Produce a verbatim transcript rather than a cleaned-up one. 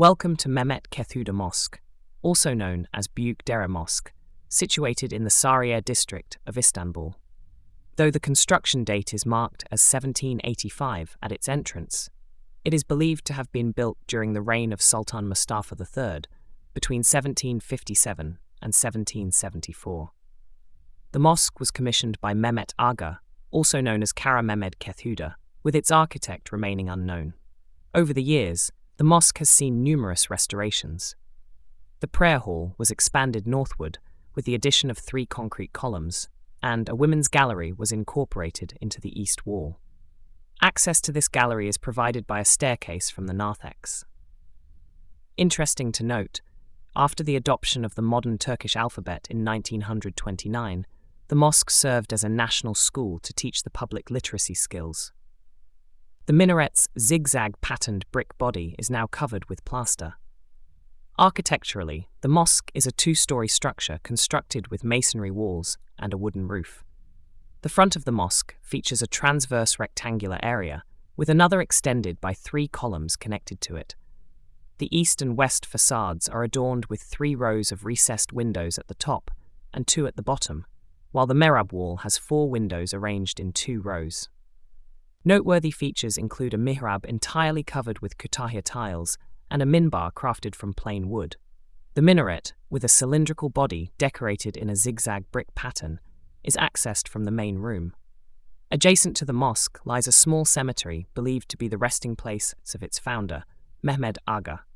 Welcome to Mehmet Kethuda Mosque, also known as Büyükdere Mosque, situated in the Sarıyer district of Istanbul. Though the construction date is marked as seventeen eighty-five at its entrance, it is believed to have been built during the reign of Sultan Mustafa the third, between seventeen fifty-seven and seventeen seventy-four. The mosque was commissioned by Mehmet Aga, also known as Kara Mehmed Kethuda, with its architect remaining unknown. Over the years, the mosque has seen numerous restorations. The prayer hall was expanded northward with the addition of three concrete columns, and a women's gallery was incorporated into the east wall. Access to this gallery is provided by a staircase from the narthex. Interesting to note, after the adoption of the modern Turkish alphabet in nineteen twenty-nine, the mosque served as a national school to teach the public literacy skills. The minaret's zigzag-patterned brick body is now covered with plaster. Architecturally, the mosque is a two-story structure constructed with masonry walls and a wooden roof. The front of the mosque features a transverse rectangular area, with another extended by three columns connected to it. The east and west facades are adorned with three rows of recessed windows at the top and two at the bottom, while the mihrab wall has four windows arranged in two rows. Noteworthy features include a mihrab entirely covered with Kütahya tiles and a minbar crafted from plain wood. The minaret, with a cylindrical body decorated in a zigzag brick pattern, is accessed from the main room. Adjacent to the mosque lies a small cemetery believed to be the resting place of its founder, Mehmed Aga.